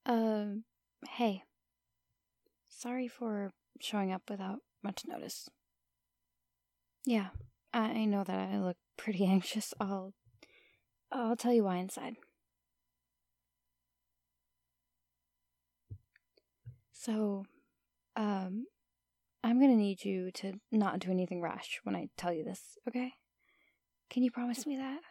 Um, hey. Sorry for showing up without much notice. Yeah, I know that I look pretty anxious. I'll tell you why inside. So, I'm gonna need you to not do anything rash when I tell you this, okay? Can you promise me that?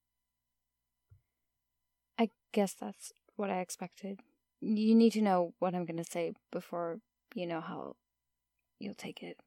I guess that's what I expected. You need to know what I'm gonna say before you know how you'll take it.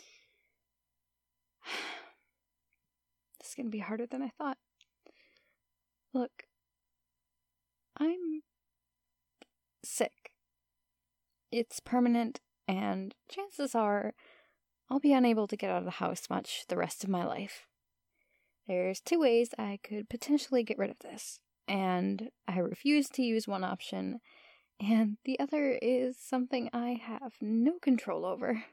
This is gonna be harder than I thought. Look, I'm sick. It's permanent, and chances are I'll be unable to get out of the house much the rest of my life. There's two ways I could potentially get rid of this, and I refuse to use one option, and the other is something I have no control over.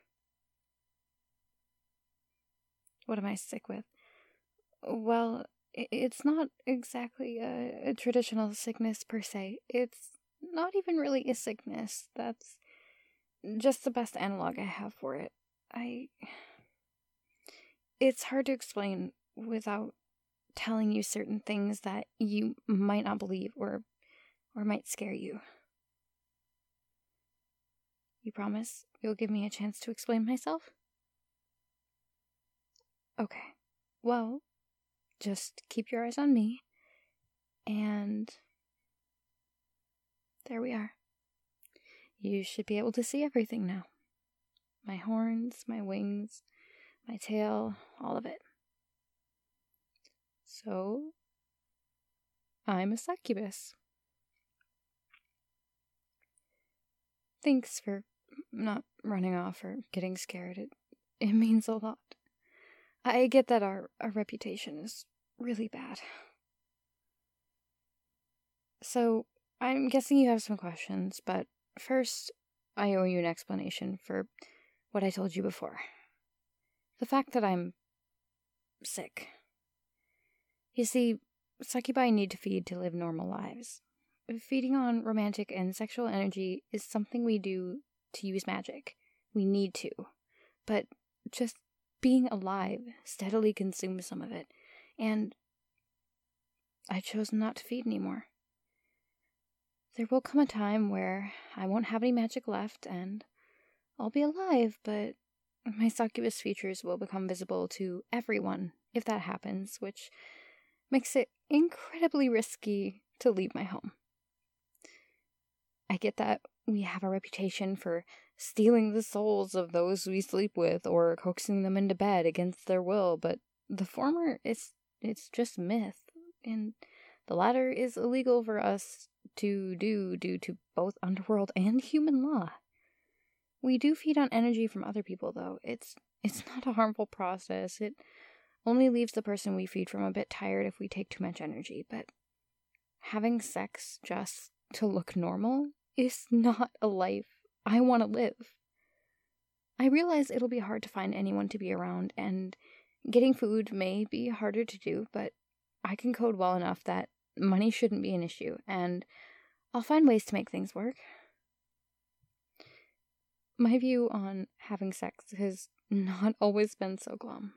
What am I sick with? Well, it's not exactly a traditional sickness per se. It's not even really a sickness. That's just the best analog I have for it. It's hard to explain without telling you certain things that you might not believe or might scare you. You promise you'll give me a chance to explain myself? Okay. Well, just keep your eyes on me, and there we are. You should be able to see everything now. My horns, my wings, my tail, all of it. So, I'm a succubus. Thanks for not running off or getting scared. It means a lot. I get that our reputation is really bad. So, I'm guessing you have some questions, but first, I owe you an explanation for what I told you before. The fact that I'm sick. You see, succubi need to feed to live normal lives. Feeding on romantic and sexual energy is something we do to use magic. We need to. But just being alive steadily consumes some of it, and I chose not to feed anymore. There will come a time where I won't have any magic left, and I'll be alive, but my succubus features will become visible to everyone if that happens, which makes it incredibly risky to leave my home. I get that we have a reputation for stealing the souls of those we sleep with or coaxing them into bed against their will, but the former it's just myth, and the latter is illegal for us to do due to both underworld and human law. We do feed on energy from other people, though. It's not a harmful process. It only leaves the person we feed from a bit tired if we take too much energy, but having sex just to look normal is not a life I want to live. I realize it'll be hard to find anyone to be around, and getting food may be harder to do, but I can code well enough that money shouldn't be an issue, and I'll find ways to make things work. My view on having sex has not always been so glum.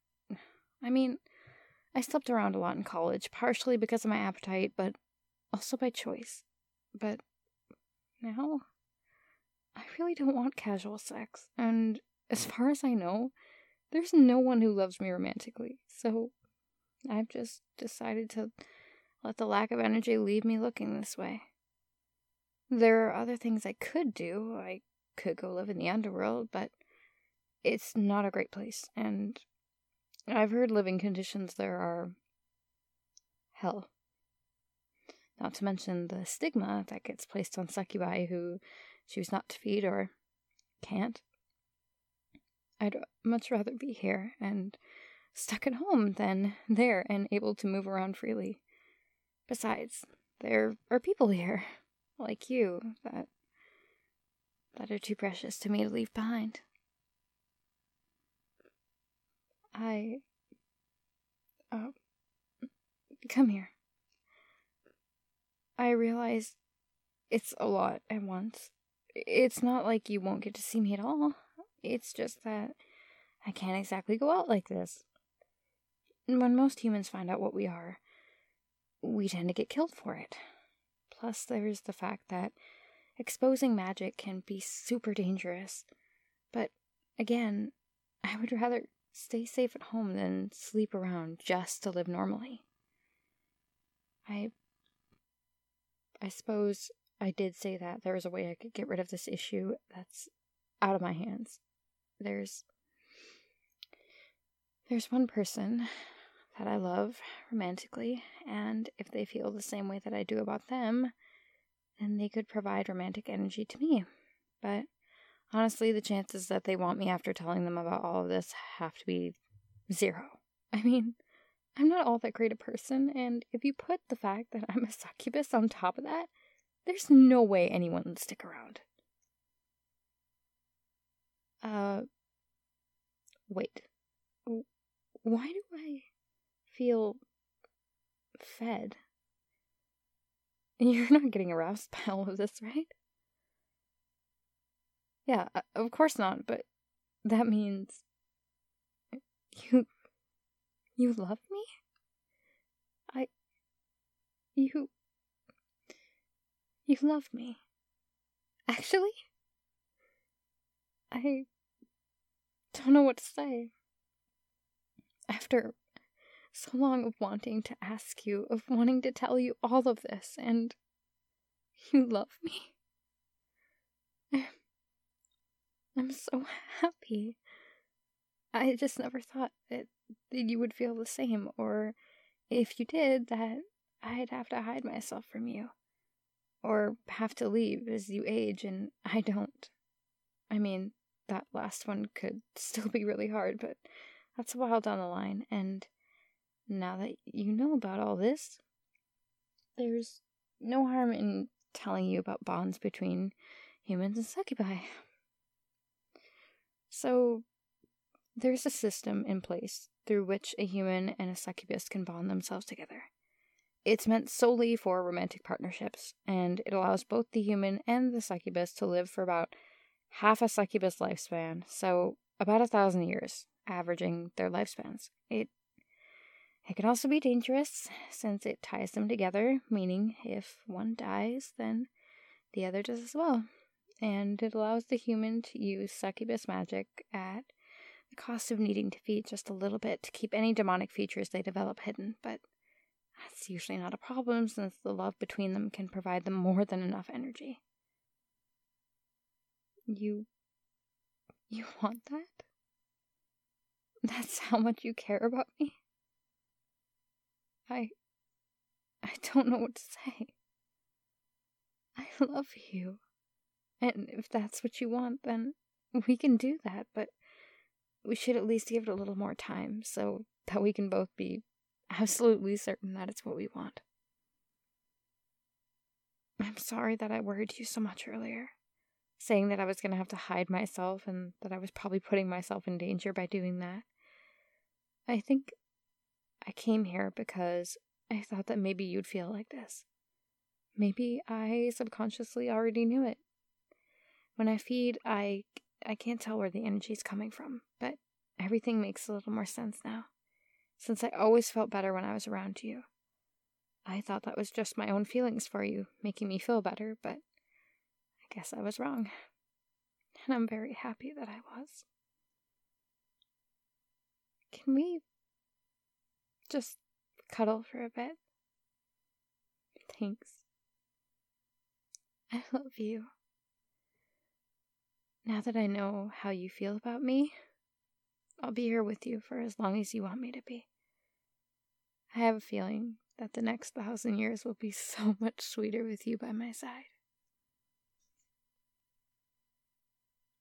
I slept around a lot in college, partially because of my appetite, but also by choice. But now, I really don't want casual sex, and as far as I know, there's no one who loves me romantically, so I've just decided to let the lack of energy leave me looking this way. There are other things I could do. I could go live in the underworld, but it's not a great place, and I've heard living conditions there are hell. Not to mention the stigma that gets placed on succubi who choose not to feed or can't. I'd much rather be here and stuck at home than there and able to move around freely. Besides, there are people here, like you, that are too precious to me to leave behind. Come here. I realize It's a lot at once. It's not like you won't get to see me at all. It's just that I can't exactly go out like this. When most humans find out what we are, we tend to get killed for it. Plus, there's the fact that exposing magic can be super dangerous. But, again, I would rather stay safe at home than sleep around just to live normally. I suppose I did say that there was a way I could get rid of this issue that's out of my hands. There's one person that I love romantically, and if they feel the same way that I do about them, then they could provide romantic energy to me. But honestly, the chances that they want me after telling them about all of this have to be 0. I mean, I'm not all that great a person, and if you put the fact that I'm a succubus on top of that, there's no way anyone would stick around. Wait. Why do I feel fed? You're not getting aroused by all of this, right? Yeah, of course not, but that means you love me? You love me. Actually, I don't know what to say. After so long of wanting to ask you, of wanting to tell you all of this, and you love me. I'm so happy. I just never thought that you would feel the same, or if you did, that I'd have to hide myself from you, or have to leave as you age, and I don't. I mean, that last one could still be really hard, but that's a while down the line, and now that you know about all this, there's no harm in telling you about bonds between humans and succubi. So, there's a system in place through which a human and a succubus can bond themselves together. It's meant solely for romantic partnerships, and it allows both the human and the succubus to live for about half a succubus lifespan, so about 1,000 years, averaging their lifespans. It can also be dangerous, since it ties them together, meaning if one dies, then the other does as well. And it allows the human to use succubus magic at the cost of needing to feed just a little bit to keep any demonic features they develop hidden, but that's usually not a problem, since the love between them can provide them more than enough energy. You want that? That's how much you care about me? I don't know what to say. I love you. And if that's what you want, then we can do that, but we should at least give it a little more time so that we can both be absolutely certain that it's what we want. I'm sorry that I worried you so much earlier, saying that I was going to have to hide myself and that I was probably putting myself in danger by doing that. I think I came here because I thought that maybe you'd feel like this. Maybe I subconsciously already knew it. When I feed, I can't tell where the energy's coming from, but everything makes a little more sense now, since I always felt better when I was around you. I thought that was just my own feelings for you, making me feel better, but I guess I was wrong. And I'm very happy that I was. Can we just cuddle for a bit? Thanks. I love you. Now that I know how you feel about me, I'll be here with you for as long as you want me to be. I have a feeling that the next 1,000 years will be so much sweeter with you by my side.